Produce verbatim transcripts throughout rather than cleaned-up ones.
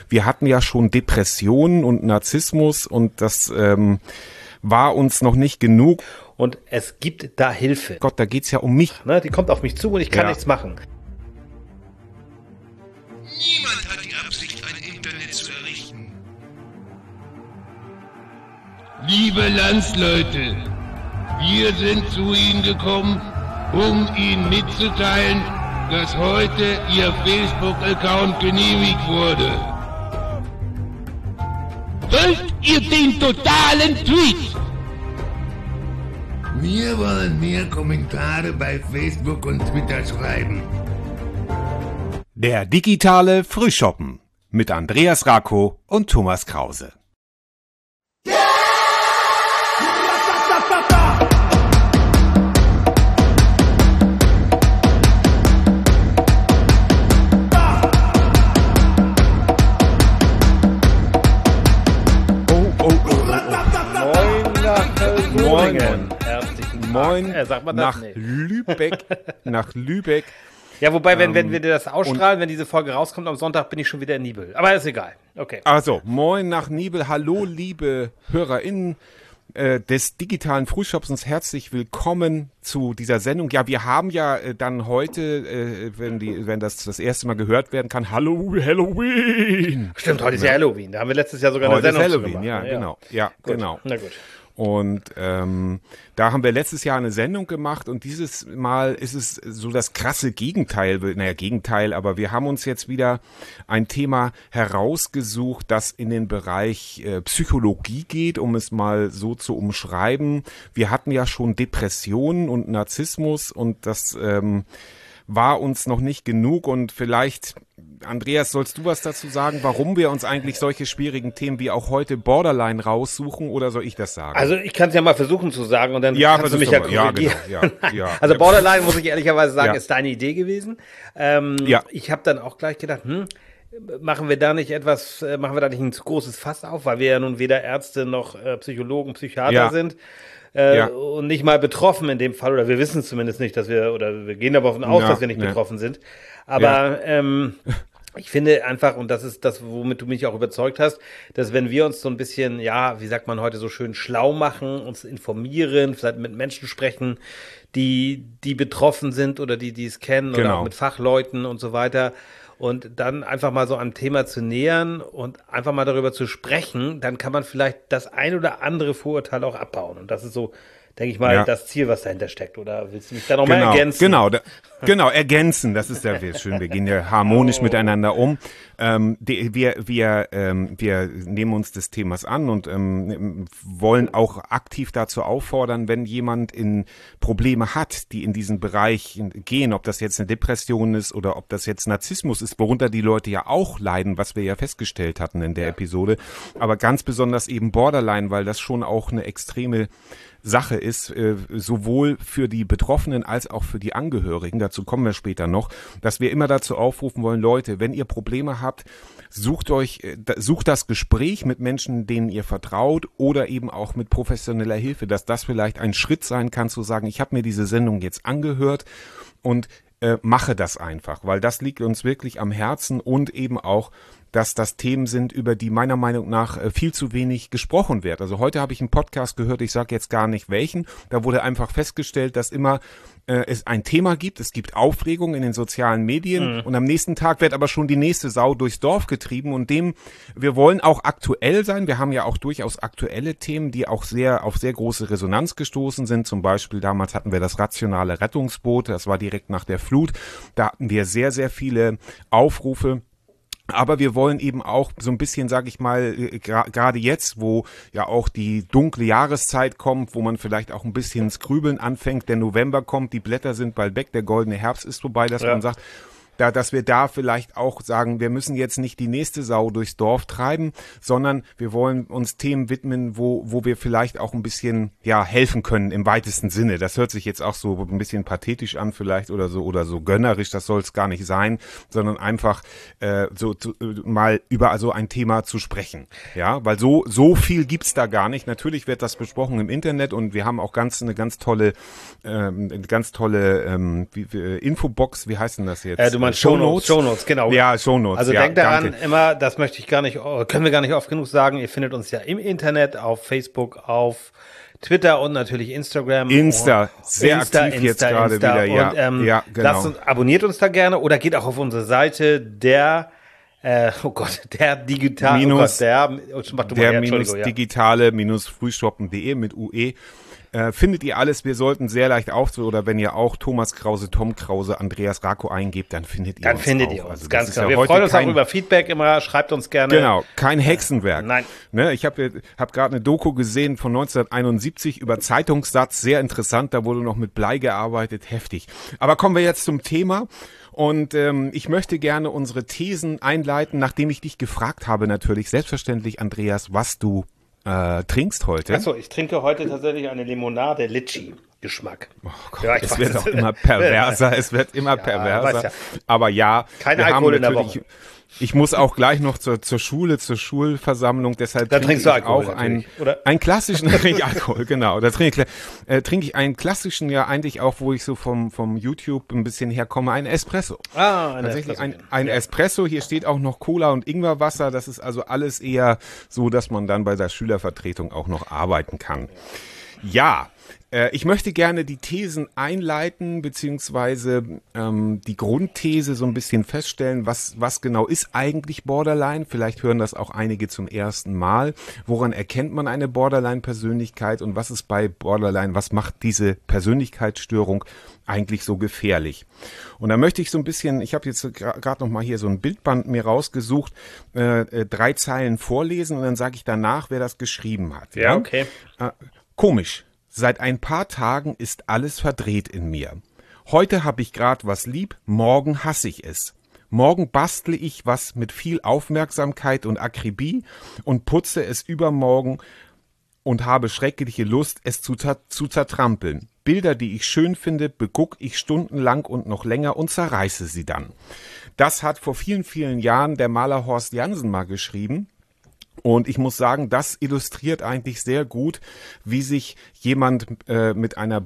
wir hatten ja schon Depressionen und Narzissmus und das ähm, war uns noch nicht genug. Und es gibt da Hilfe. Gott, da geht's ja um mich. Ne, die kommt auf mich zu und ich kann ja. nichts machen. Niemand hat die Absicht, ein Internet zu errichten. Liebe Landsleute, wir sind zu Ihnen gekommen, um Ihnen mitzuteilen, dass heute Ihr Facebook-Account genehmigt wurde. Folgt ihr den totalen Tweet? Wir wollen mehr Kommentare bei Facebook und Twitter schreiben. Der digitale Frühschoppen mit Andreas Rako und Thomas Krause. Moin, herzlichen Moin äh, sagt man das? nach Nee. Lübeck, nach Lübeck. Ja, wobei, wenn, Ähm, wenn wir das ausstrahlen, wenn diese Folge rauskommt am Sonntag, bin ich schon wieder in Nibel. Aber ist egal. Okay. Also, moin nach Nibel. Hallo, liebe HörerInnen äh, des digitalen Frühschoppens. Herzlich willkommen zu dieser Sendung. Ja, wir haben ja äh, dann heute, äh, wenn die, wenn das das erste Mal gehört werden kann, Hallo, Halloween. Stimmt, heute ist ja Halloween. Da haben wir letztes Jahr sogar Heute eine ist Sendung Halloween, zu ja, gemacht. genau. Ja, Gut. genau. Na gut. Und ähm, da haben wir letztes Jahr eine Sendung gemacht und dieses Mal ist es so das krasse Gegenteil, naja Gegenteil, aber wir haben uns jetzt wieder ein Thema herausgesucht, das in den Bereich äh, Psychologie geht, um es mal so zu umschreiben. Wir hatten ja schon Depressionen und Narzissmus und das ähm, war uns noch nicht genug und vielleicht, Andreas, sollst du was dazu sagen, warum wir uns eigentlich solche schwierigen Themen wie auch heute Borderline raussuchen oder soll ich das sagen? Also ich kann es ja mal versuchen zu sagen und dann Ja, kannst du mich ja versuch's doch mal. Ja, korrigieren. genau. Ja, ja. Also Borderline, muss ich ehrlicherweise sagen, Ja. ist deine Idee gewesen. Ähm, Ja. Ich habe dann auch gleich gedacht, hm, machen wir da nicht etwas, äh, machen wir da nicht ein zu großes Fass auf, weil wir ja nun weder Ärzte noch äh, Psychologen, Psychiater Ja. sind. Äh, Ja. Und nicht mal betroffen in dem Fall, oder wir wissen zumindest nicht, dass wir, oder wir gehen davon aus, Ja, dass wir nicht ne. betroffen sind. Aber ähm, ich finde einfach, und das ist das, womit du mich auch überzeugt hast, dass wenn wir uns so ein bisschen, ja, wie sagt man heute so schön, schlau machen, uns informieren, vielleicht mit Menschen sprechen, die, die betroffen sind oder die, die es kennen oder Genau. auch mit Fachleuten und so weiter. Und dann einfach mal so am Thema zu nähern und einfach mal darüber zu sprechen, dann kann man vielleicht das ein oder andere Vorurteil auch abbauen. Und das ist so, denke ich mal, Ja. das Ziel, was dahinter steckt. Oder willst du mich da nochmal Genau, ergänzen? genau, da, genau, ergänzen, das ist ja schön, wir gehen ja harmonisch Oh. miteinander um. Ähm, die, wir, wir, ähm, wir nehmen uns des Themas an und ähm, wollen auch aktiv dazu auffordern, wenn jemand in Probleme hat, die in diesen Bereich gehen, ob das jetzt eine Depression ist oder ob das jetzt Narzissmus ist, worunter die Leute ja auch leiden, was wir ja festgestellt hatten in der Ja. Episode, aber ganz besonders eben Borderline, weil das schon auch eine extreme Sache ist, äh, sowohl für die Betroffenen als auch für die Angehörigen, dazu kommen wir später noch, dass wir immer dazu aufrufen wollen, Leute, wenn ihr Probleme habt, sucht euch, äh, sucht das Gespräch mit Menschen, denen ihr vertraut oder eben auch mit professioneller Hilfe, dass das vielleicht ein Schritt sein kann, zu sagen, ich habe mir diese Sendung jetzt angehört und äh, mache das einfach, weil das liegt uns wirklich am Herzen und eben auch, dass das Themen sind, über die meiner Meinung nach äh, viel zu wenig gesprochen wird. Also heute habe ich einen Podcast gehört, ich sage jetzt gar nicht welchen, da wurde einfach festgestellt, dass immer äh, es ein Thema gibt, es gibt Aufregung in den sozialen Medien Mhm. und am nächsten Tag wird aber schon die nächste Sau durchs Dorf getrieben und dem, wir wollen auch aktuell sein, wir haben ja auch durchaus aktuelle Themen, die auch sehr auf sehr große Resonanz gestoßen sind, zum Beispiel damals hatten wir das rationale Rettungsboot, das war direkt nach der Flut, da hatten wir sehr, sehr viele Aufrufe. Aber wir wollen eben auch so ein bisschen, sag ich mal, gra- gerade jetzt, wo ja auch die dunkle Jahreszeit kommt, wo man vielleicht auch ein bisschen ins Grübeln anfängt, der November kommt, die Blätter sind bald weg, der goldene Herbst ist vorbei, dass Ja. man sagt, da, dass wir da vielleicht auch sagen, wir müssen jetzt nicht die nächste Sau durchs Dorf treiben, sondern wir wollen uns Themen widmen, wo, wo wir vielleicht auch ein bisschen, ja, helfen können im weitesten Sinne. Das hört sich jetzt auch so ein bisschen pathetisch an vielleicht oder so, oder so gönnerisch, das soll es gar nicht sein, sondern einfach, äh, so, zu, äh, mal über so ein Thema zu sprechen. Ja, weil so, so viel gibt's da gar nicht. Natürlich wird das besprochen im Internet und wir haben auch ganz, eine ganz tolle, ähm, eine ganz tolle, ähm, wie, wie, Infobox, wie heißt denn das jetzt? Äh, du meinst Shownotes? Shownotes, genau. Ja, Shownotes. Also ja, denkt daran, danke. immer, das möchte ich gar nicht, können wir gar nicht oft genug sagen, ihr findet uns ja im Internet, auf Facebook, auf Twitter und natürlich Instagram. Insta, sehr Insta, aktiv jetzt Insta, gerade Insta. wieder. Ja, Und, ähm, ja, genau. lasst uns, abonniert uns da gerne oder geht auch auf unsere Seite der, äh, oh Gott, der digital, Minus, oh Gott, der, oh, mach du mal der her, minus Entschuldigung, ja. digitale minus frühstoppen punkt de mit U E. Äh, findet ihr alles, wir sollten sehr leicht auf, oder wenn ihr auch Thomas Krause, Tom Krause, Andreas Rako eingebt, dann findet ihr Dann uns findet auch. ihr uns, Also ganz ist genau. ja Wir heute freuen uns kein, auch über Feedback immer, schreibt uns gerne. Genau, kein Hexenwerk. Nein. Ne, ich habe hab gerade eine Doku gesehen von neunzehnhunderteinundsiebzig über Zeitungssatz, sehr interessant, da wurde noch mit Blei gearbeitet, heftig. Aber kommen wir jetzt zum Thema. Und ähm, ich möchte gerne unsere Thesen einleiten, nachdem ich dich gefragt habe natürlich, selbstverständlich, Andreas, was du äh, trinkst heute. Achso, ich trinke heute tatsächlich eine Limonade Litchi-Geschmack. Oh Gott, ja, ich es weiß, wird auch immer perverser, es wird immer Ja, perverser. weiß ja. Aber ja, Kein wir Alkohol haben in der natürlich, Woche. ich muss auch gleich noch zur, zur Schule, zur Schulversammlung, deshalb Dann trinke trinkst du ich Alkohol auch einen, natürlich, oder? einen klassischen, da trinke ich Alkohol, genau, da trinke ich, äh, trinke ich einen klassischen, ja eigentlich auch, wo ich so vom, vom YouTube ein bisschen herkomme, einen Espresso. Ah, eine Tatsächlich ein, Espresso. ein Espresso, hier steht auch noch Cola und Ingwerwasser, das ist also alles eher so, dass man dann bei der Schülervertretung auch noch arbeiten kann. Ja, äh, ich möchte gerne die Thesen einleiten, beziehungsweise ähm, die Grundthese so ein bisschen feststellen, was, was genau ist eigentlich Borderline? Vielleicht hören das auch einige zum ersten Mal. Woran erkennt man eine Borderline-Persönlichkeit und was ist bei Borderline, was macht diese Persönlichkeitsstörung eigentlich so gefährlich? Und da möchte ich so ein bisschen, ich habe jetzt gerade noch mal hier so ein Bildband mir rausgesucht, äh, äh, drei Zeilen vorlesen und dann sage ich danach, wer das geschrieben hat. Ja, okay. Äh, komisch. Seit ein paar Tagen ist alles verdreht in mir. Heute habe ich grad was lieb, morgen hasse ich es. Morgen bastle ich was mit viel Aufmerksamkeit und Akribie und putze es übermorgen und habe schreckliche Lust, es zu, zu zertrampeln. Bilder, die ich schön finde, beguck ich stundenlang und noch länger und zerreiße sie dann. Das hat vor vielen, vielen Jahren der Maler Horst Jansen mal geschrieben. Und ich muss sagen, das illustriert eigentlich sehr gut, wie sich jemand äh, mit einer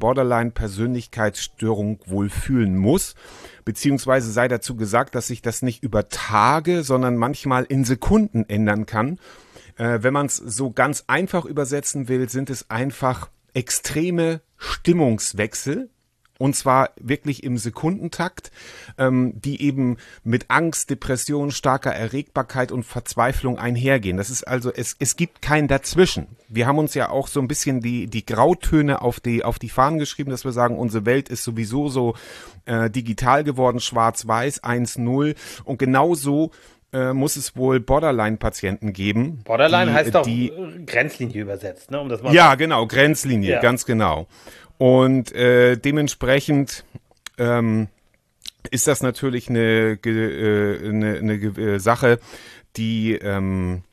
Borderline-Persönlichkeitsstörung wohl fühlen muss. Beziehungsweise sei dazu gesagt, dass sich das nicht über Tage, sondern manchmal in Sekunden ändern kann. Äh, wenn man es so ganz einfach übersetzen will, sind es einfach extreme Stimmungswechsel. Und zwar wirklich im Sekundentakt, ähm, die eben mit Angst, Depression, starker Erregbarkeit und Verzweiflung einhergehen. Das ist also, es, es gibt kein Dazwischen. Wir haben uns ja auch so ein bisschen die, die Grautöne auf die, auf die Fahnen geschrieben, dass wir sagen, unsere Welt ist sowieso so äh, digital geworden, schwarz-weiß, eins null. Und genauso äh, muss es wohl Borderline-Patienten geben. Borderline die, heißt doch die, Grenzlinie übersetzt, ne? Um das mal ja, genau, Grenzlinie, Ja. ganz genau. Und äh, dementsprechend ähm, ist das natürlich eine, äh, eine, eine äh, Sache, die, ähm,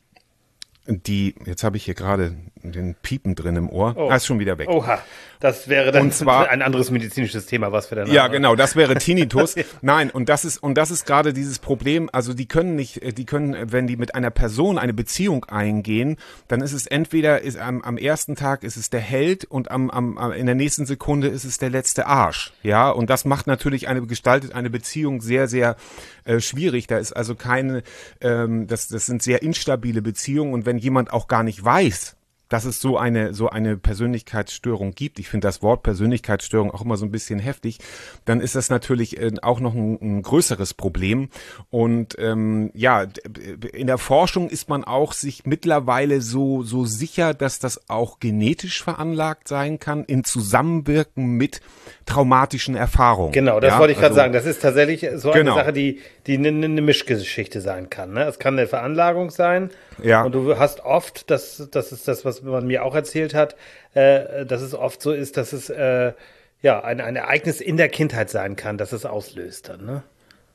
die, jetzt habe ich hier gerade den Piepen drin im Ohr, Oh. ah, ist schon wieder weg. Oha, das wäre dann Und zwar- ein anderes medizinisches Thema, was wir dann Ja, haben. genau, das wäre Tinnitus. Nein, und das ist und das ist gerade dieses Problem, also die können nicht, die können, wenn die mit einer Person eine Beziehung eingehen, dann ist es entweder ist am, am ersten Tag ist es der Held und am, am am- in der nächsten Sekunde ist es der letzte Arsch. Ja, und das macht natürlich eine gestaltet eine Beziehung sehr sehr äh, schwierig. Da ist also keine ähm, das das sind sehr instabile Beziehungen und wenn jemand auch gar nicht weiß, dass es so eine so eine Persönlichkeitsstörung gibt, ich finde das Wort Persönlichkeitsstörung auch immer so ein bisschen heftig, dann ist das natürlich äh, auch noch ein, ein größeres Problem. Und ähm, ja, in der Forschung ist man auch sich mittlerweile so so sicher, dass das auch genetisch veranlagt sein kann, im Zusammenwirken mit traumatischen Erfahrungen. Genau, das ja, wollte ich gerade also, sagen. Das ist tatsächlich so Genau. eine Sache, die die eine ne Mischgeschichte sein kann. Ne? Es kann eine Veranlagung sein. Ja. Und du hast oft, das, das ist das, was man mir auch erzählt hat, äh, dass es oft so ist, dass es äh, ja ein, ein Ereignis in der Kindheit sein kann, das es auslöst dann. Ne?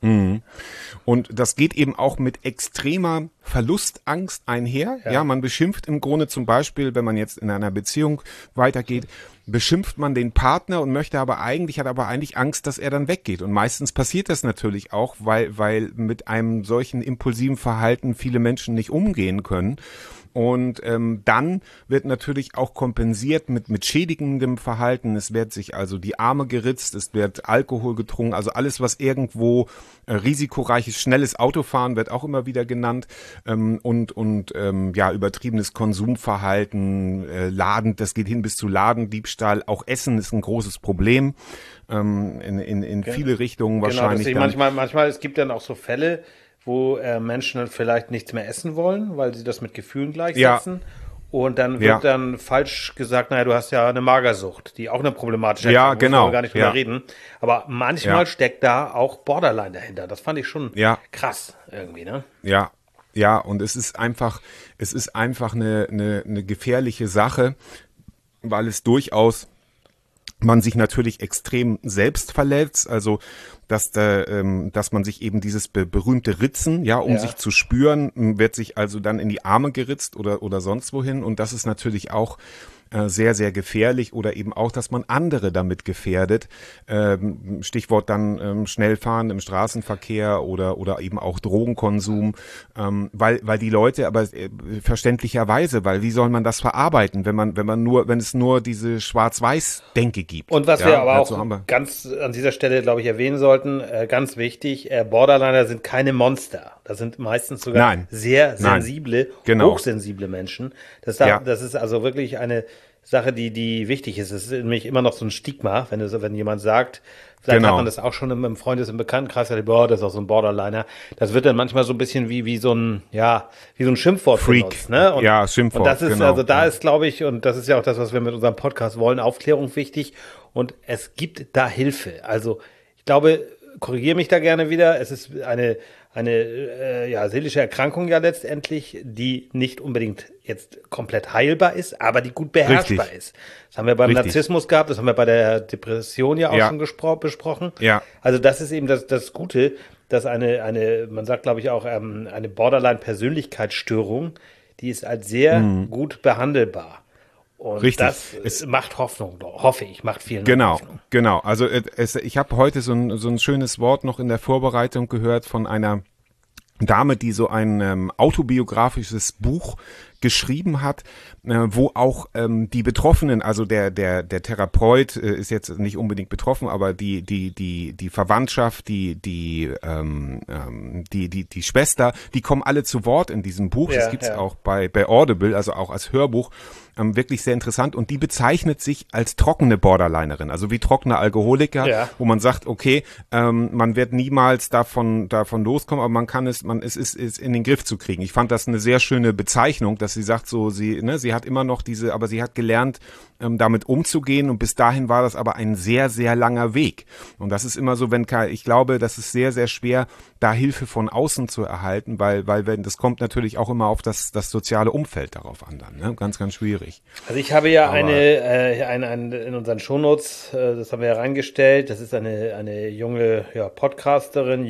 Und das geht eben auch mit extremer Verlustangst einher. Ja. ja, man beschimpft im Grunde zum Beispiel, wenn man jetzt in einer Beziehung weitergeht, beschimpft man den Partner und möchte aber eigentlich, hat aber eigentlich Angst, dass er dann weggeht. Und meistens passiert das natürlich auch, weil, weil mit einem solchen impulsiven Verhalten viele Menschen nicht umgehen können. Und ähm, dann wird natürlich auch kompensiert mit, mit schädigendem Verhalten. Es wird sich also die Arme geritzt, es wird Alkohol getrunken, also alles, was irgendwo äh, risikoreiches, schnelles Autofahren wird auch immer wieder genannt ähm, und, und ähm, ja, übertriebenes Konsumverhalten, äh, Laden, das geht hin bis zu Ladendiebstahl. Auch Essen ist ein großes Problem ähm, in, in, in viele Richtungen wahrscheinlich. Genau, manchmal, manchmal, es gibt dann auch so Fälle, wo äh, Menschen dann vielleicht nichts mehr essen wollen, weil sie das mit Gefühlen gleichsetzen. Ja. Und dann wird ja. dann falsch gesagt, naja, du hast ja eine Magersucht, die auch eine problematische ja, Erkrankung, genau. muss man gar nicht drüber ja. reden. Aber manchmal ja. steckt da auch Borderline dahinter. Das fand ich schon ja. krass irgendwie, ne? Ja, ja, und es ist einfach, es ist einfach eine, eine, eine gefährliche Sache, weil es durchaus man sich natürlich extrem selbst verletzt, also dass da, ähm, dass man sich eben dieses be- berühmte Ritzen, ja, um ja. sich zu spüren, wird sich also dann in die Arme geritzt oder oder sonst wohin, und das ist natürlich auch äh, sehr, sehr gefährlich, oder eben auch, dass man andere damit gefährdet. Ähm, Stichwort dann ähm, Schnellfahren im Straßenverkehr oder oder eben auch Drogenkonsum, ähm, weil weil die Leute, aber äh, verständlicherweise, weil wie soll man das verarbeiten, wenn man wenn man nur wenn es nur diese Schwarz-Weiß-Denke gibt. Und was ja, wir aber also auch ganz an dieser Stelle, glaube ich, erwähnen sollten, äh, ganz wichtig, äh, Borderliner sind keine Monster. Das sind meistens sogar Nein. sehr sensible, genau. hochsensible Menschen. Das, da, ja. das ist also wirklich eine Sache, die die wichtig ist. Es ist nämlich immer noch so ein Stigma, wenn, es, wenn jemand sagt, vielleicht genau. hat man das auch schon im, im Freundes-, im Bekanntenkreis, boah, das ist auch so ein Borderliner. Das wird dann manchmal so ein bisschen wie, wie so ein, ja, wie so ein Schimpfwort Freak. benutzt, ne? Und, ja, Schimpfwort, und das ist, genau. also da ja. ist, glaube ich, und das ist ja auch das, was wir mit unserem Podcast wollen, Aufklärung wichtig. Und es gibt da Hilfe. Also, ich glaube, korrigiere mich da gerne wieder, es ist eine, eine äh, ja, seelische Erkrankung ja letztendlich, die nicht unbedingt jetzt komplett heilbar ist, aber die gut beherrschbar Richtig. ist. Das haben wir beim Richtig. Narzissmus gehabt, das haben wir bei der Depression ja auch ja. schon gespro- besprochen. Ja. Also das ist eben das, das Gute, dass eine, eine, man sagt glaube ich auch, ähm, eine Borderline-Persönlichkeitsstörung, die ist als sehr mhm. gut behandelbar. Und Richtig. das es macht Hoffnung, hoffe ich, macht vielen genau, Hoffnung. Genau, also es, ich habe heute so ein, so ein schönes Wort noch in der Vorbereitung gehört von einer Dame, die so ein ähm, autobiografisches Buch geschrieben hat, äh, wo auch ähm, die Betroffenen, also der der der Therapeut äh, ist jetzt nicht unbedingt betroffen, aber die die die die Verwandtschaft, die die ähm, ähm, die die die Schwester, die kommen alle zu Wort in diesem Buch. Ja, das gibt's ja. auch bei bei Audible, also auch als Hörbuch. Ähm, wirklich sehr interessant, und die bezeichnet sich als trockene Borderlinerin, also wie trockene Alkoholiker, ja. wo man sagt, okay, ähm, man wird niemals davon davon loskommen, aber man kann es, man es ist, ist in den Griff zu kriegen. Ich fand das eine sehr schöne Bezeichnung, dass sie sagt, so sie, ne, sie hat immer noch diese, aber sie hat gelernt, ähm, damit umzugehen, und bis dahin war das aber ein sehr sehr langer Weg. Und das ist immer so, wenn ich glaube, das ist sehr sehr schwer, da Hilfe von außen zu erhalten, weil weil wenn das kommt natürlich auch immer auf das das soziale Umfeld darauf an, dann, ne? Ganz ganz schwierig. Also ich habe ja Aber eine, äh, eine, eine in unseren Shownotes, äh, das haben wir ja reingestellt, das ist eine, eine junge ja, Podcasterin,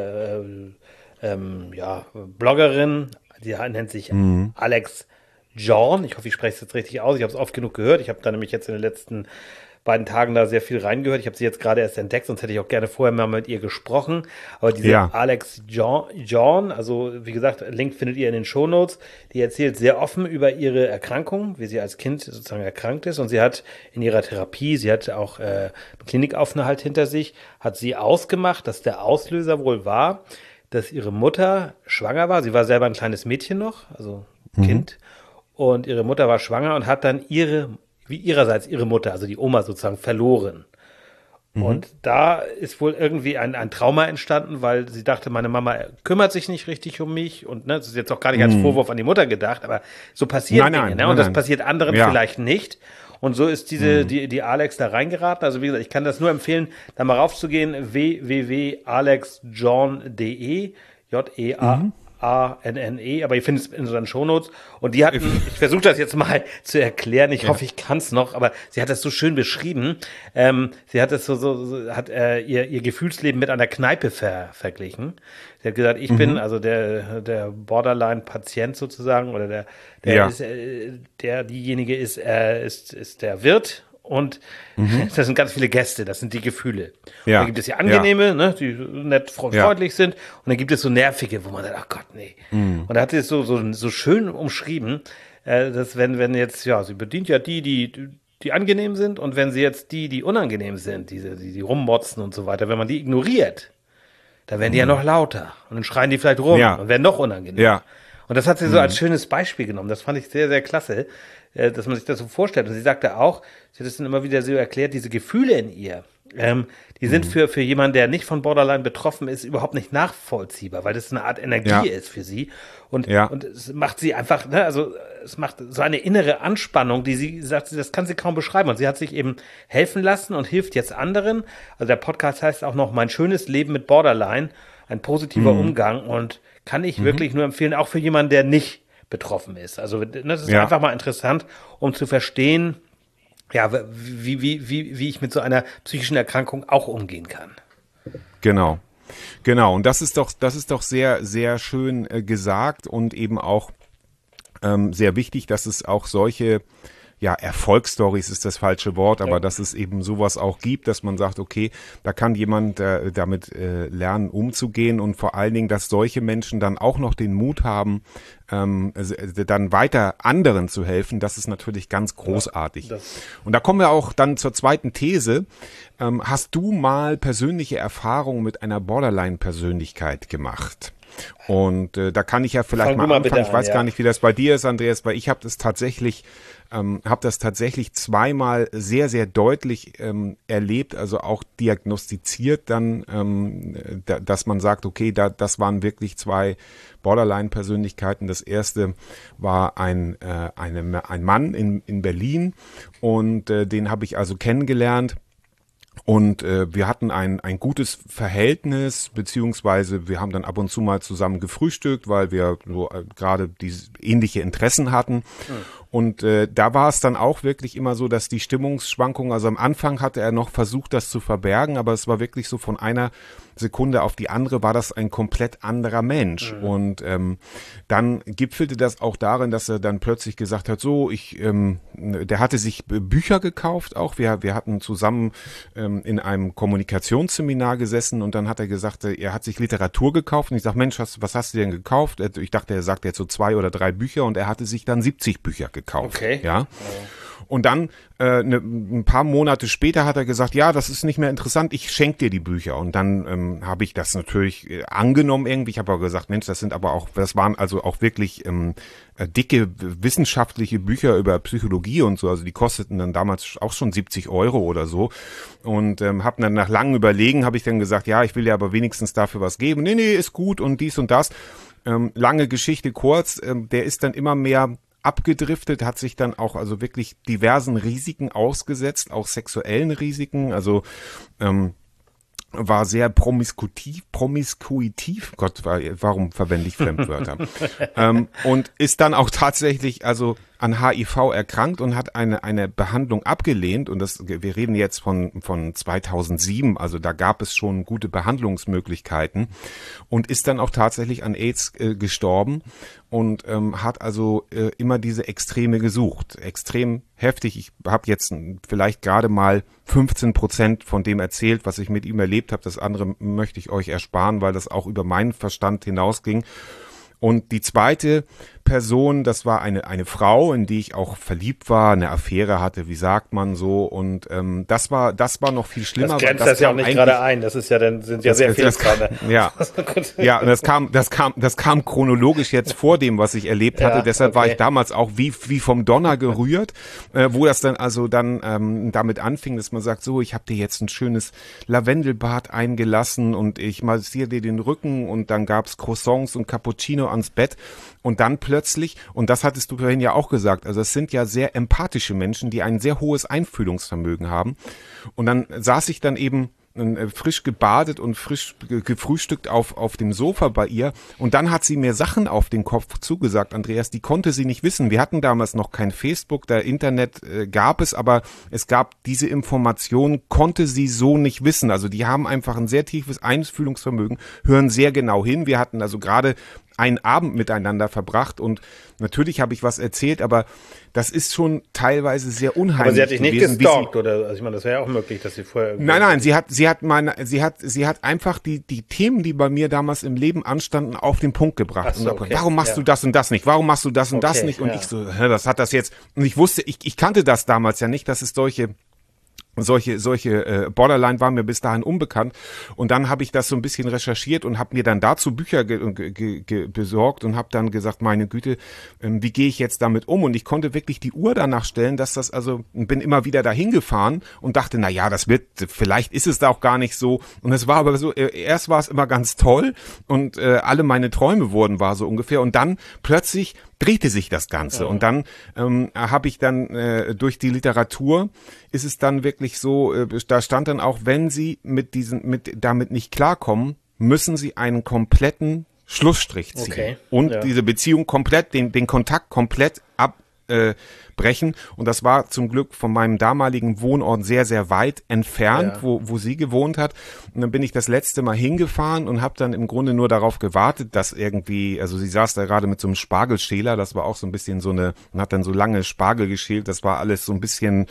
junge äh, ähm, ja, Bloggerin, die nennt sich mhm. Alex Jorn. Ich hoffe, ich spreche es jetzt richtig aus. Ich habe es oft genug gehört. Ich habe da nämlich jetzt in den letzten beiden Tagen da sehr viel reingehört. Ich habe sie jetzt gerade erst entdeckt, sonst hätte ich auch gerne vorher mal mit ihr gesprochen. Aber diese ja. Alex Jorn, also wie gesagt, Link findet ihr in den Shownotes, die erzählt sehr offen über ihre Erkrankung, wie sie als Kind sozusagen erkrankt ist. Und sie hat in ihrer Therapie, sie hat auch äh, einen Klinikaufenthalt hinter sich, hat sie ausgemacht, dass der Auslöser wohl war, dass ihre Mutter schwanger war. Sie war selber ein kleines Mädchen noch, also mhm. Kind. Und ihre Mutter war schwanger und hat dann ihre wie ihrerseits ihre Mutter, also die Oma sozusagen, verloren. Mhm. Und da ist wohl irgendwie ein, ein Trauma entstanden, weil sie dachte, meine Mama kümmert sich nicht richtig um mich, und ne, das ist jetzt auch gar nicht als Vorwurf an die Mutter gedacht, aber so passiert nein, Dinge, nein, ne? nein, Und das nein. passiert anderen ja. vielleicht nicht. Und so ist diese, mhm. die, die Alex da reingeraten. Also wie gesagt, ich kann das nur empfehlen, da mal raufzugehen, w w w punkt alex jorn punkt d e, J E A Mhm. A N N E, aber ihr findet es in unseren Shownotes. Und die hatten, ich versuche das jetzt mal zu erklären, ich ja. hoffe, ich kann es noch, aber sie hat das so schön beschrieben. Ähm, sie hat es so, so, so hat äh, ihr, ihr Gefühlsleben mit einer Kneipe ver, verglichen. Sie hat gesagt, ich mhm. bin also der, der Borderline-Patient sozusagen, oder der, der ja. ist, äh, der diejenige ist, äh, ist, ist der Wirt. und mhm. das sind ganz viele Gäste, das sind die Gefühle. Ja. Da gibt es die angenehme, ja. ne, die nett freundlich ja. sind, und dann gibt es so nervige, wo man sagt, ach Gott, nee. Mhm. Und da hat sie es so, so, so schön umschrieben, äh, dass wenn, wenn jetzt, ja, sie bedient ja die, die, die angenehm sind, und wenn sie jetzt die, die unangenehm sind, diese, die, die rummotzen und so weiter, wenn man die ignoriert, dann werden die mhm. ja noch lauter und dann schreien die vielleicht rum ja. und werden noch unangenehm. Ja. Und das hat sie so mhm. als schönes Beispiel genommen. Das fand ich sehr, sehr klasse, dass man sich das so vorstellt. Und sie sagte auch, sie hat es dann immer wieder so erklärt, diese Gefühle in ihr, ähm, die sind mhm. für, für jemanden, der nicht von Borderline betroffen ist, überhaupt nicht nachvollziehbar, weil das eine Art Energie ja. ist für sie. Und, ja. und es macht sie einfach, ne, also es macht so eine innere Anspannung, die sie sagt, das kann sie kaum beschreiben. Und sie hat sich eben helfen lassen und hilft jetzt anderen. Also der Podcast heißt auch noch Mein schönes Leben mit Borderline, ein positiver mhm. Umgang, und kann ich mhm. wirklich nur empfehlen, auch für jemanden, der nicht betroffen ist. Also das ist ja. einfach mal interessant, um zu verstehen, ja, wie, wie, wie, wie ich mit so einer psychischen Erkrankung auch umgehen kann. Genau. Genau. Und das ist doch, das ist doch sehr, sehr schön äh, gesagt und eben auch ähm, sehr wichtig, dass es auch solche, ja, Erfolgsstories ist das falsche Wort, aber ja. dass es eben sowas auch gibt, dass man sagt, okay, da kann jemand äh, damit äh, lernen, umzugehen, und vor allen Dingen, dass solche Menschen dann auch noch den Mut haben, ähm, äh, dann weiter anderen zu helfen, das ist natürlich ganz großartig. Ja, und da kommen wir auch dann zur zweiten These. Ähm, hast du mal persönliche Erfahrungen mit einer Borderline-Persönlichkeit gemacht? Und äh, da kann ich ja vielleicht Fang mal anfangen. Ich an, weiß ja. gar nicht, wie das bei dir ist, Andreas, weil ich habe das tatsächlich ähm, habe das tatsächlich zweimal sehr, sehr deutlich ähm, erlebt, also auch diagnostiziert dann, ähm, da, dass man sagt, okay, da, das waren wirklich zwei Borderline-Persönlichkeiten. Das erste war ein, äh, eine, ein Mann in, in Berlin, und äh, den habe ich also kennengelernt. Und äh, wir hatten ein ein gutes Verhältnis, beziehungsweise wir haben dann ab und zu mal zusammen gefrühstückt, weil wir so äh, gerade diese ähnliche Interessen hatten. Mhm. Und äh, da war es dann auch wirklich immer so, dass die Stimmungsschwankungen, also am Anfang hatte er noch versucht, das zu verbergen, aber es war wirklich so, von einer Sekunde auf die andere war das ein komplett anderer Mensch. Mhm. Und ähm, dann gipfelte das auch darin, dass er dann plötzlich gesagt hat, so, ich, ähm, der hatte sich Bücher gekauft auch. Wir, wir hatten zusammen ähm, in einem Kommunikationsseminar gesessen, und dann hat er gesagt, er hat sich Literatur gekauft, und ich sage, Mensch, was, was hast du denn gekauft? Ich dachte, er sagt jetzt so zwei oder drei Bücher, und er hatte sich dann siebzig Bücher gekauft. Okay. Ja. Und dann äh, ne, ein paar Monate später hat er gesagt, ja, das ist nicht mehr interessant, ich schenke dir die Bücher. Und dann ähm, habe ich das natürlich äh, angenommen irgendwie. Ich habe aber gesagt, Mensch, das sind aber auch, das waren also auch wirklich ähm, äh, dicke wissenschaftliche Bücher über Psychologie und so. Also die kosteten dann damals auch schon siebzig Euro oder so. Und ähm, habe dann nach langem Überlegen, habe ich dann gesagt, ja, ich will dir aber wenigstens dafür was geben. Nee, nee, ist gut und dies und das. Ähm, lange Geschichte kurz, ähm, der ist dann immer mehr abgedriftet, hat sich dann auch also wirklich diversen Risiken ausgesetzt, auch sexuellen Risiken, also ähm, war sehr promiskutiv, promiskuitiv, Gott, warum verwende ich Fremdwörter? ähm, und ist dann auch tatsächlich also an H I V erkrankt und hat eine eine Behandlung abgelehnt, und das, wir reden jetzt von von zweitausendsieben, also da gab es schon gute Behandlungsmöglichkeiten, und ist dann auch tatsächlich an AIDS äh, gestorben, und ähm, hat also äh, immer diese Extreme gesucht, extrem heftig. Ich habe jetzt vielleicht gerade mal fünfzehn Prozent von dem erzählt, was ich mit ihm erlebt habe. Das andere möchte ich euch ersparen, weil das auch über meinen Verstand hinausging. Und die zweite Person, das war eine eine Frau, in die ich auch verliebt war, eine Affäre hatte, wie sagt man so, und ähm, das war das war noch viel schlimmer. Das grenzt das, das ja auch nicht gerade ein. Das ist ja dann sind ja das, sehr viele gerade. Ja, ja, und das kam das kam das kam chronologisch jetzt vor dem, was ich erlebt hatte. Ja, Deshalb okay. war ich damals auch wie wie vom Donner gerührt, äh, wo das dann also dann ähm, damit anfing, dass man sagt, so, ich habe dir jetzt ein schönes Lavendelbad eingelassen und ich massiere dir den Rücken, und dann gab's Croissants und Cappuccino ans Bett. Und dann plötzlich, und das hattest du vorhin ja auch gesagt, also es sind ja sehr empathische Menschen, die ein sehr hohes Einfühlungsvermögen haben. Und dann saß ich dann eben frisch gebadet und frisch gefrühstückt auf auf dem Sofa bei ihr, und dann hat sie mir Sachen auf den Kopf zugesagt, Andreas, die konnte sie nicht wissen. Wir hatten damals noch kein Facebook, der Internet äh, gab es, aber es gab diese Information, konnte sie so nicht wissen. Also die haben einfach ein sehr tiefes Einfühlungsvermögen, hören sehr genau hin. Wir hatten also gerade einen Abend miteinander verbracht und natürlich habe ich was erzählt, aber das ist schon teilweise sehr unheimlich. Aber sie hat dich nicht gewesen, gestalkt, oder? Also ich meine, das wäre ja auch möglich, dass sie vorher... Nein, nein, sie hat, sie hat meine, sie hat, sie hat einfach die, die Themen, die bei mir damals im Leben anstanden, auf den Punkt gebracht. Ach so, und okay. Warum machst ja. du das und das nicht? Warum machst du das und okay, das nicht? Und ja. ich so, hä, was hat das jetzt? Und ich wusste, ich, ich kannte das damals ja nicht, dass es solche Solche, solche äh, Borderline waren mir bis dahin unbekannt und dann habe ich das so ein bisschen recherchiert und habe mir dann dazu Bücher ge, ge, ge, besorgt und habe dann gesagt, meine Güte, ähm, wie gehe ich jetzt damit um? Und ich konnte wirklich die Uhr danach stellen, dass das also, bin immer wieder dahin gefahren und dachte, na ja, das wird, vielleicht ist es da auch gar nicht so und es war aber so, äh, erst war es immer ganz toll und äh, alle meine Träume wurden war so ungefähr und dann plötzlich drehte sich das Ganze. Ja. Und dann ähm, habe ich dann äh, durch die Literatur ist es dann wirklich so, äh, da stand dann auch, wenn Sie mit diesen, mit damit nicht klarkommen, müssen Sie einen kompletten Schlussstrich ziehen. Okay. Und ja. diese Beziehung komplett, den, den Kontakt komplett abbrechen. Und das war zum Glück von meinem damaligen Wohnort sehr, sehr weit entfernt, ja. wo, wo sie gewohnt hat. Und dann bin ich das letzte Mal hingefahren und habe dann im Grunde nur darauf gewartet, dass irgendwie, also sie saß da gerade mit so einem Spargelschäler, das war auch so ein bisschen so eine, und hat dann so lange Spargel geschält, das war alles so ein bisschen,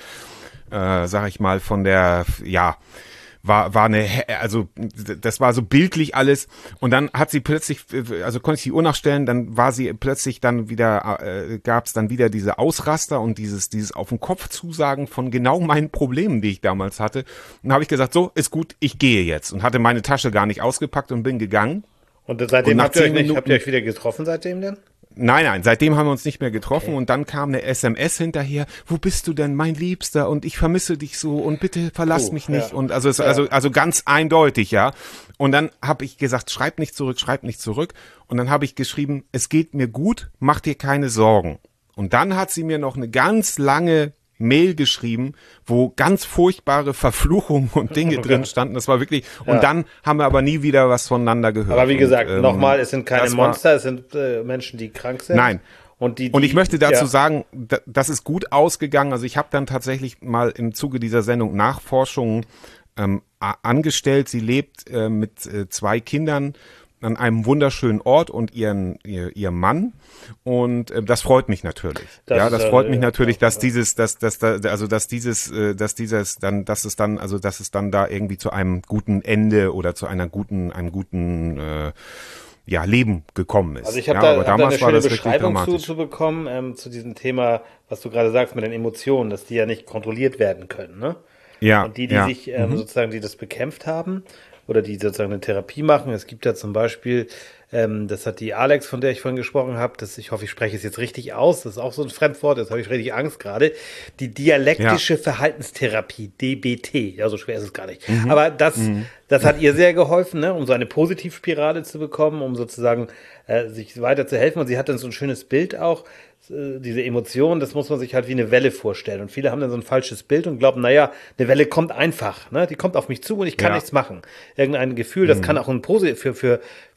äh, sag ich mal, von der, ja, war war eine, also das war so bildlich alles und dann hat sie plötzlich, also konnte ich die Uhr nachstellen, dann war sie plötzlich dann wieder, äh, gab es dann wieder diese Ausraster und dieses dieses auf den Kopf zusagen von genau meinen Problemen, die ich damals hatte. Und dann habe ich gesagt, so, ist gut, ich gehe jetzt und hatte meine Tasche gar nicht ausgepackt und bin gegangen. Und seitdem und habt, ihr euch nicht, habt ihr euch wieder getroffen seitdem denn? Nein, nein, seitdem haben wir uns nicht mehr getroffen okay. Und dann kam eine S M S hinterher, wo bist du denn, mein Liebster, und ich vermisse dich so und bitte verlass oh, mich nicht ja. und also, es, ja. also also ganz eindeutig, ja. Und dann habe ich gesagt, schreib nicht zurück, schreib nicht zurück und dann habe ich geschrieben, es geht mir gut, mach dir keine Sorgen. Und dann hat sie mir noch eine ganz lange Mail geschrieben, wo ganz furchtbare Verfluchungen und Dinge okay. drin standen. Das war wirklich, und ja. dann haben wir aber nie wieder was voneinander gehört. Aber wie gesagt, ähm, nochmal, es sind keine Monster, war, es sind äh, Menschen, die krank sind. Nein. Und, die, die, und ich möchte dazu ja. sagen, da, das ist gut ausgegangen. Also ich habe dann tatsächlich mal im Zuge dieser Sendung Nachforschungen ähm, angestellt. Sie lebt äh, mit äh, zwei Kindern an einem wunderschönen Ort und ihren ihr, ihr Mann und äh, das freut mich natürlich. Das ja, das freut äh, mich natürlich, dass ja. dieses, dass, dass da, also dass dieses, äh, dass dieses dann, dass es dann, also dass es dann da irgendwie zu einem guten Ende oder zu einer guten, einem guten äh, ja, Leben gekommen ist. Also ich habe ja, da, aber hab damals da eine war schöne das Beschreibung zu, zu bekommen ähm, zu diesem Thema, was du gerade sagst mit den Emotionen, dass die ja nicht kontrolliert werden können, ne? Ja. Und die, die ja. sich ähm, mhm. sozusagen, die das bekämpft haben oder die sozusagen eine Therapie machen. Es gibt ja zum Beispiel, ähm, das hat die Alex, von der ich vorhin gesprochen habe, das, ich hoffe, ich spreche es jetzt richtig aus, das ist auch so ein Fremdwort, jetzt habe ich richtig Angst gerade, die dialektische ja. Verhaltenstherapie, D B T, ja, so schwer ist es gar nicht. Mhm. Aber das, mhm. das hat ihr sehr geholfen, ne, um so eine Positivspirale zu bekommen, um sozusagen äh, sich weiter zu helfen. Und sie hat dann so ein schönes Bild auch, diese Emotionen, das muss man sich halt wie eine Welle vorstellen. Und viele haben dann so ein falsches Bild und glauben, naja, eine Welle kommt einfach, ne? Die kommt auf mich zu und ich kann ja. nichts machen. Irgendein Gefühl, das mhm. kann auch ein Posi- für, für,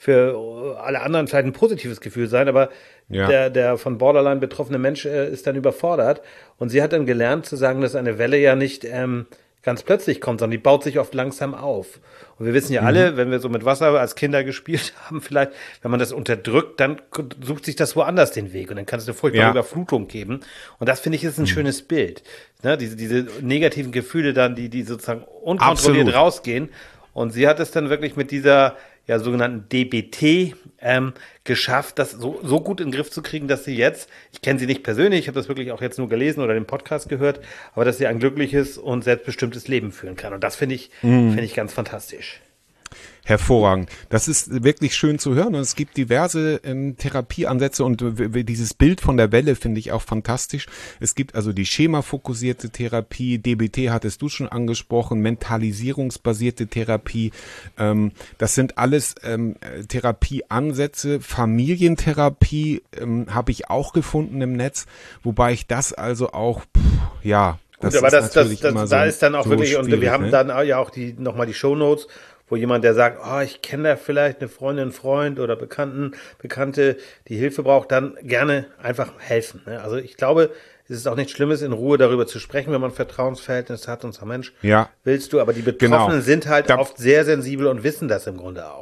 für alle anderen vielleicht ein positives Gefühl sein, aber ja. der, der von Borderline betroffene Mensch äh, ist dann überfordert. Und sie hat dann gelernt zu sagen, dass eine Welle ja nicht ähm, ganz plötzlich kommt, sondern die baut sich oft langsam auf. Und wir wissen ja mhm. alle, wenn wir so mit Wasser als Kinder gespielt haben, vielleicht, wenn man das unterdrückt, dann sucht sich das woanders den Weg und dann kann es eine furchtbare ja. Überflutung geben. Und das finde ich ist ein mhm. schönes Bild. Ne? Diese, diese negativen Gefühle dann, die, die sozusagen unkontrolliert Absolut. rausgehen. Und sie hat es dann wirklich mit dieser ja, sogenannten D B T ähm, geschafft, das so, so gut in den Griff zu kriegen, dass sie jetzt, ich kenne sie nicht persönlich, ich habe das wirklich auch jetzt nur gelesen oder den Podcast gehört, aber dass sie ein glückliches und selbstbestimmtes Leben führen kann. Und das finde ich, mm. finde ich ganz fantastisch. Hervorragend. Das ist wirklich schön zu hören und es gibt diverse ähm, Therapieansätze und w- dieses Bild von der Welle finde ich auch fantastisch. Es gibt also die schemafokussierte Therapie, D B T hattest du schon angesprochen, mentalisierungsbasierte Therapie. Ähm, das sind alles ähm, Therapieansätze. Familientherapie ähm, habe ich auch gefunden im Netz, wobei ich das also auch, pff, ja, das Gut, aber ist das, das, das, das, da ist dann auch so wirklich, und wir haben ne? dann ja auch die nochmal die Shownotes, wo jemand, der sagt, oh, ich kenne da vielleicht eine Freundin, Freund oder Bekannten, Bekannte, die Hilfe braucht, dann gerne einfach helfen. Ne? Also ich glaube, es ist auch nichts Schlimmes, in Ruhe darüber zu sprechen, wenn man ein Vertrauensverhältnis hat und sagt, Mensch, ja. willst du, aber die Betroffenen genau. sind halt da, oft sehr sensibel und wissen das im Grunde auch. Ne?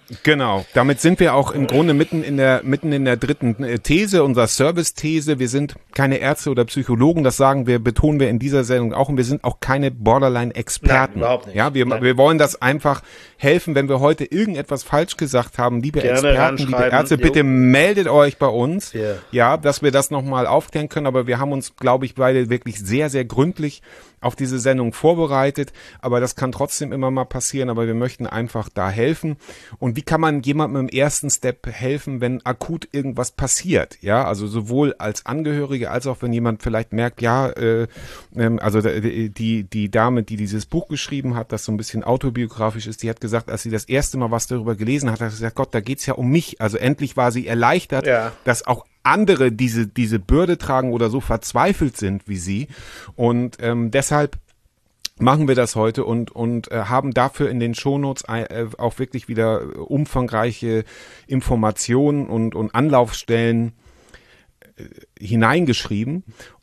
Genau, damit sind wir auch im Grunde mitten in der mitten in der dritten These, unserer Service-These. Wir sind keine Ärzte oder Psychologen, das sagen wir, betonen wir in dieser Sendung auch, und wir sind auch keine Borderline-Experten. Nein, überhaupt nicht. Ja, wir, Nein. wir wollen das einfach helfen, wenn wir heute irgendetwas falsch gesagt haben, liebe Gerne Experten, liebe ranschreiben. Ärzte, Jo. bitte meldet euch bei uns, Ja. ja, dass wir das nochmal aufklären können, aber wir haben uns, glaube ich, beide wirklich sehr, sehr gründlich auf diese Sendung vorbereitet, aber das kann trotzdem immer mal passieren, aber wir möchten einfach da helfen. Und wie kann man jemandem im ersten Step helfen, wenn akut irgendwas passiert? Ja, also sowohl als Angehörige als auch wenn jemand vielleicht merkt, ja, äh, ähm, also die die Dame, die dieses Buch geschrieben hat, das so ein bisschen autobiografisch ist, die hat gesagt, als sie das erste Mal was darüber gelesen hat, hat sie gesagt, Gott, da geht's ja um mich. Also endlich war sie erleichtert, Ja. dass auch andere diese diese Bürde tragen oder so verzweifelt sind wie sie. Und ähm, deshalb machen wir das heute und und äh, haben dafür in den Shownotes äh, auch wirklich wieder umfangreiche Informationen und und Anlaufstellen äh, hineingeschrieben.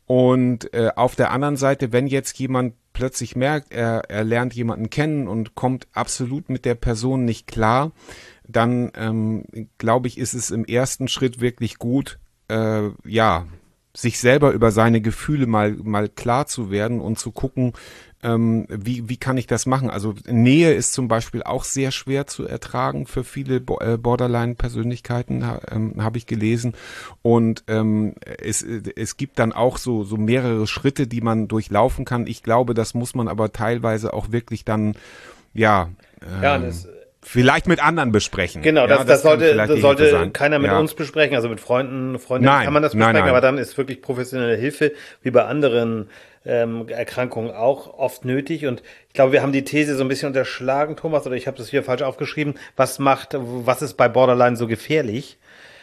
Und äh, auf der anderen Seite, wenn jetzt jemand plötzlich merkt, er er lernt jemanden kennen und kommt absolut mit der Person nicht klar, dann ähm, glaube ich, ist es im ersten Schritt wirklich gut, äh, ja, sich selber über seine Gefühle mal mal klar zu werden und zu gucken, ähm, wie wie kann ich das machen? Also Nähe ist zum Beispiel auch sehr schwer zu ertragen für viele Bo- äh, Borderline-Persönlichkeiten, ha, ähm, habe ich gelesen. Und ähm, es es gibt dann auch so so mehrere Schritte, die man durchlaufen kann. Ich glaube, das muss man aber teilweise auch wirklich dann, ja, ähm, Ja, das, vielleicht mit anderen besprechen. genau, ja, das, das, kann sollte, vielleicht das die sollte Hilfe sein. keiner mit Ja. uns besprechen, also mit Freunden, Freundinnen Nein, kann man das nein, besprechen, nein. aber dann ist wirklich professionelle Hilfe, wie bei anderen ähm, Erkrankungen auch oft nötig. Und ich glaube, wir haben die These so ein bisschen unterschlagen, Thomas, oder ich habe das hier falsch aufgeschrieben. Was macht, was ist bei Borderline so gefährlich?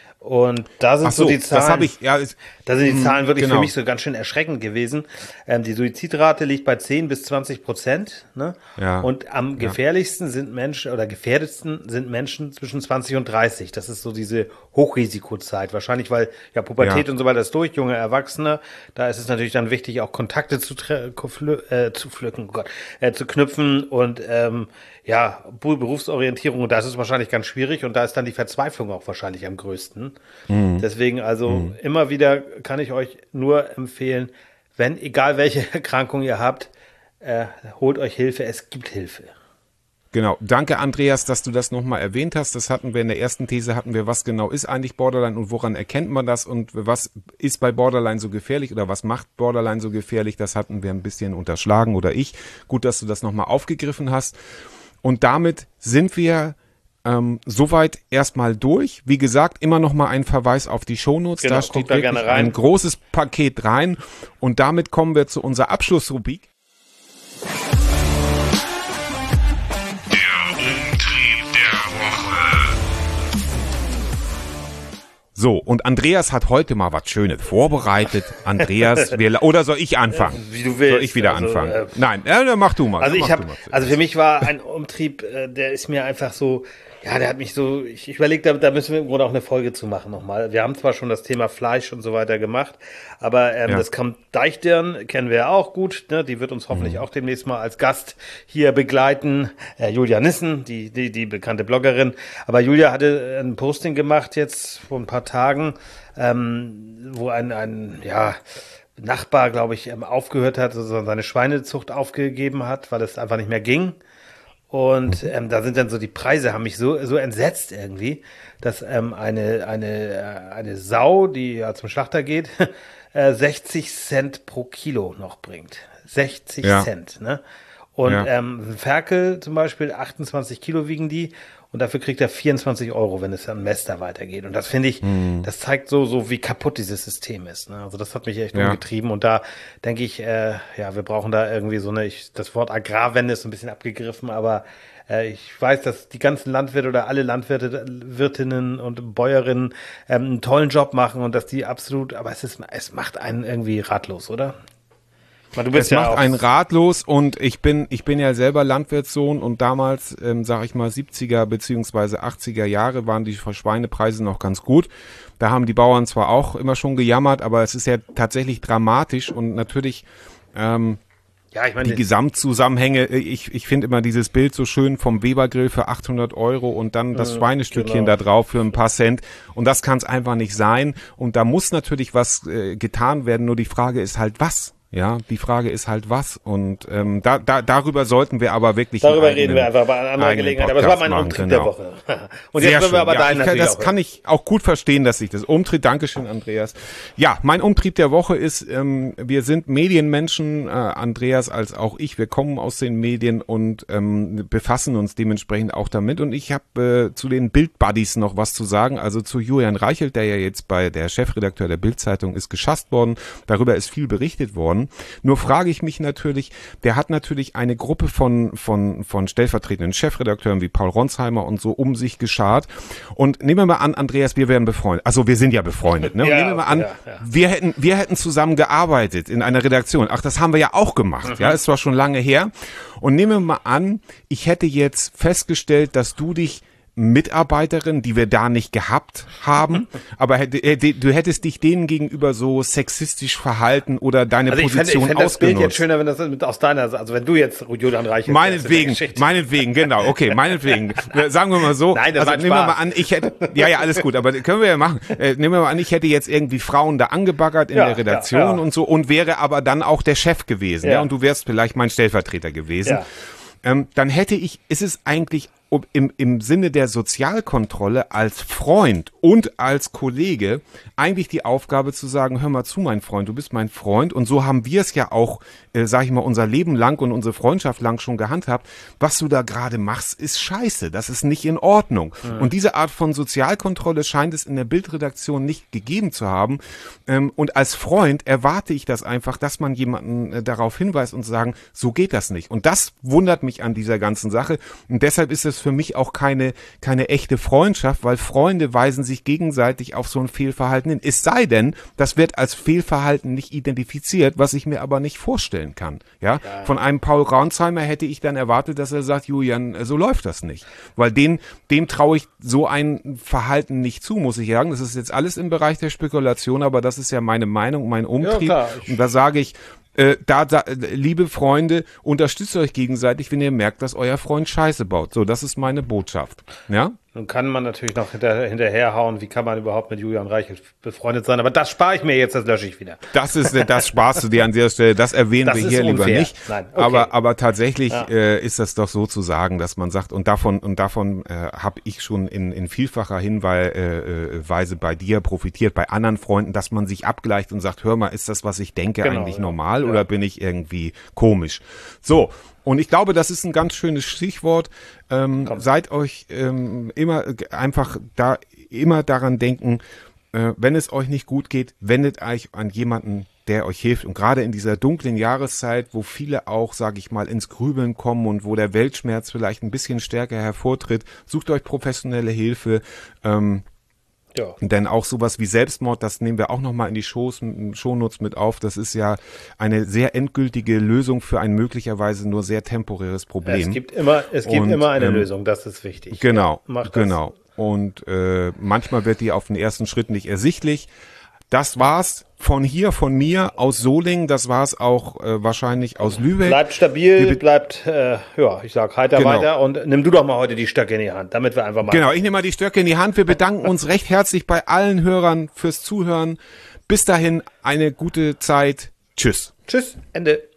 Und da sind Ach so, so die Zahlen. das habe ich, ja, ist, Da sind die Zahlen wirklich genau. für mich so ganz schön erschreckend gewesen. Ähm, die Suizidrate liegt bei zehn bis zwanzig Prozent. Ne? Ja. Und am gefährlichsten sind Menschen oder gefährdetsten sind Menschen zwischen zwanzig und dreißig. Das ist so diese Hochrisikozeit. Wahrscheinlich, weil ja Pubertät Ja. und so weiter ist durch, junge Erwachsene. Da ist es natürlich dann wichtig, auch Kontakte zu, tre- flü- äh, zu pflücken, oh Gott, äh, zu knüpfen und ähm, ja, Bu- Berufsorientierung. Und da ist es wahrscheinlich ganz schwierig und da ist dann die Verzweiflung auch wahrscheinlich am größten. Deswegen also immer wieder kann ich euch nur empfehlen, wenn, egal welche Erkrankung ihr habt, äh, holt euch Hilfe, es gibt Hilfe. Genau. Danke, Andreas, dass du das nochmal erwähnt hast. Das hatten wir in der ersten These, hatten wir, was genau ist eigentlich Borderline und woran erkennt man das und was ist bei Borderline so gefährlich oder was macht Borderline so gefährlich? Das hatten wir ein bisschen unterschlagen oder ich. Gut, dass du das nochmal aufgegriffen hast. Und damit sind wir ähm, soweit erstmal durch. Wie gesagt, immer noch mal ein Verweis auf die Shownotes. Genau, Da guckt steht da wirklich gerne rein. ein großes Paket rein. Und damit kommen wir zu unserer Abschlussrubrik. Der Umtrieb der Woche. So, und Andreas hat heute mal was Schönes vorbereitet. Andreas, wir, oder soll ich anfangen? Wie du willst. Soll ich wieder Also, anfangen? äh, Nein, äh, dann mach du mal. Also Mach ich habe, du mal. also für mich war ein Umtrieb, äh, der ist mir einfach so, ja, der hat mich so, ich, ich überlege, da, da müssen wir im Grunde auch eine Folge zu machen nochmal. Wir haben zwar schon das Thema Fleisch und so weiter gemacht, aber ähm, Ja. das kommt Deichdirn, kennen wir ja auch gut, ne? Die wird uns hoffentlich Mhm. auch demnächst mal als Gast hier begleiten. Äh, Julia Nissen, die, die, die bekannte Bloggerin. Aber Julia hatte ein Posting gemacht jetzt vor ein paar Tagen, ähm, wo ein, ein, ja, Nachbar, glaube ich, ähm, aufgehört hat, also seine Schweinezucht aufgegeben hat, weil es einfach nicht mehr ging. Und ähm, da sind dann so die Preise, haben mich so so entsetzt irgendwie, dass ähm, eine eine äh, eine Sau, die ja zum Schlachter geht, äh, sechzig Cent pro Kilo noch bringt. sechzig Ja. Cent, ne? Und Ja. ähm, ein Ferkel zum Beispiel, achtundzwanzig Kilo wiegen die. Und dafür kriegt er vierundzwanzig Euro, wenn es an Mester weitergeht. Und das finde ich, Mhm. das zeigt so, so wie kaputt dieses System ist. Ne? Also das hat mich echt Ja. umgetrieben. Und da denke ich, äh, ja, wir brauchen da irgendwie so eine, ich, das Wort Agrarwende ist so ein bisschen abgegriffen, aber äh, ich weiß, dass die ganzen Landwirte oder alle Landwirte, Wirtinnen und Bäuerinnen ähm, einen tollen Job machen und dass die absolut, aber es ist, es macht einen irgendwie ratlos, oder? Ich meine, du Es bist ja macht auch, einen ratlos und ich bin ich bin ja selber Landwirtssohn und damals, ähm, sag ich mal, siebziger beziehungsweise achtziger Jahre waren die Schweinepreise noch ganz gut. Da haben die Bauern zwar auch immer schon gejammert, aber es ist ja tatsächlich dramatisch und natürlich ähm, Ja, ich meine, die Gesamtzusammenhänge, ich, ich finde immer dieses Bild so schön vom Weber-Grill für achthundert Euro und dann das Schweinestückchen genau. da drauf für ein paar Cent und das kann es einfach nicht sein und da muss natürlich was äh, getan werden, nur die Frage ist halt was. Ja, die Frage ist halt was und ähm, da, da darüber sollten wir aber wirklich darüber eigenen, reden wir einfach bei einer anderen Gelegenheit. Aber es war mein Umtrieb genau. der Woche. Und Sehr jetzt können wir aber ja, deinen kann, natürlich das auch kann ich auch gut verstehen, dass ich das Umtrieb. Dankeschön, Andreas. Ja, mein Umtrieb der Woche ist, ähm, wir sind Medienmenschen, äh, Andreas als auch ich. Wir kommen aus den Medien und ähm, befassen uns dementsprechend auch damit. Und ich habe äh, zu den Bild-Buddies noch was zu sagen. Also zu Julian Reichelt, der ja jetzt bei der Chefredakteur der Bild-Zeitung ist, geschasst worden. Darüber ist viel berichtet worden. Nur frage ich mich natürlich, der hat natürlich eine Gruppe von von von stellvertretenden Chefredakteuren wie Paul Ronsheimer und so um sich geschart. Und nehmen wir mal an, Andreas, wir wären befreundet. Also wir sind ja befreundet. Ne? Und ja, nehmen wir mal an, ja, ja. wir hätten wir hätten zusammen gearbeitet in einer Redaktion. Ach, das haben wir ja auch gemacht. Mhm. Ja, ist zwar schon lange her. Und nehmen wir mal an, ich hätte jetzt festgestellt, dass du dich Mitarbeiterin, die wir da nicht gehabt haben, aber hätte, du hättest dich denen gegenüber so sexistisch verhalten oder deine also ich Position fände, ich fände das Bild ausgenutzt. Jetzt schöner, wenn das mit aus deiner, also wenn du jetzt Julian Reichelt. Meinetwegen, meinetwegen, genau, okay, meinetwegen. Sagen wir mal so. Nein, das also war nehmen wir mal an, ich hätte, ja, ja, alles gut, aber können wir ja machen. Äh, nehmen wir mal an, ich hätte jetzt irgendwie Frauen da angebaggert in ja, der Redaktion ja, ja. und so und wäre aber dann auch der Chef gewesen, ja, ja und du wärst vielleicht mein Stellvertreter gewesen. Ja. Ähm, dann hätte ich, ist es eigentlich im, im Sinne der Sozialkontrolle als Freund und als Kollege eigentlich die Aufgabe zu sagen, hör mal zu, mein Freund, du bist mein Freund und so haben wir es ja auch, äh, sag ich mal, unser Leben lang und unsere Freundschaft lang schon gehandhabt. Was du da gerade machst, ist scheiße, das ist nicht in Ordnung. Mhm. Und diese Art von Sozialkontrolle scheint es in der Bildredaktion nicht gegeben zu haben. Ähm, und als Freund erwarte ich das einfach, dass man jemanden äh, darauf hinweist und sagen, so geht das nicht. Und das wundert mich an dieser ganzen Sache. Und deshalb ist es für mich auch keine keine echte Freundschaft, weil Freunde weisen sich gegenseitig auf so ein Fehlverhalten hin. Es sei denn, das wird als Fehlverhalten nicht identifiziert, was ich mir aber nicht vorstellen kann. Ja, ja. Von einem Paul Ronsheimer hätte ich dann erwartet, dass er sagt, Julian, so läuft das nicht, weil den dem traue ich so ein Verhalten nicht zu, muss ich sagen. Das ist jetzt alles im Bereich der Spekulation, aber das ist ja meine Meinung, mein Umtrieb. Ja, klar. Und da sage ich, Äh, da, da, liebe Freunde, unterstützt euch gegenseitig, wenn ihr merkt, dass euer Freund Scheiße baut. So, das ist meine Botschaft. Ja? Nun kann man natürlich noch hinter, hinterherhauen, wie kann man überhaupt mit Julian Reichelt befreundet sein, aber das spare ich mir jetzt, das lösche ich wieder. Das ist, das sparst du dir an dieser Stelle, das erwähnen das wir hier unfair. lieber nicht. Nein, okay. Aber, aber tatsächlich ja. äh, ist das doch so zu sagen, dass man sagt, und davon, und davon äh, habe ich schon in, in vielfacher Hinweise äh, bei dir profitiert, bei anderen Freunden, dass man sich abgleicht und sagt, hör mal, ist das, was ich denke, genau, eigentlich ja. normal ja. oder bin ich irgendwie komisch? So. Und ich glaube, das ist ein ganz schönes Stichwort. Ähm, seid euch ähm, immer einfach da immer daran denken, äh, wenn es euch nicht gut geht, wendet euch an jemanden, der euch hilft. Und gerade in dieser dunklen Jahreszeit, wo viele auch, sage ich mal, ins Grübeln kommen und wo der Weltschmerz vielleicht ein bisschen stärker hervortritt, sucht euch professionelle Hilfe. Ähm, Ja. Denn auch sowas wie Selbstmord, das nehmen wir auch nochmal in die Shows, Shownotes mit auf, das ist ja eine sehr endgültige Lösung für ein möglicherweise nur sehr temporäres Problem. Es gibt immer, es gibt und, immer eine ähm, Lösung, das ist wichtig. Genau, ja, macht genau. Und äh, manchmal wird die auf den ersten Schritt nicht ersichtlich. Das war's von hier, von mir aus Solingen. Das war's auch äh, wahrscheinlich aus Lübeck. Bleibt stabil, bleibt, äh, ja, ich sag heiter genau. weiter und nimm du doch mal heute die Stöcke in die Hand, damit wir einfach mal... Genau, ich nehme mal die Stöcke in die Hand. Wir bedanken uns recht herzlich bei allen Hörern fürs Zuhören. Bis dahin eine gute Zeit. Tschüss. Tschüss, Ende.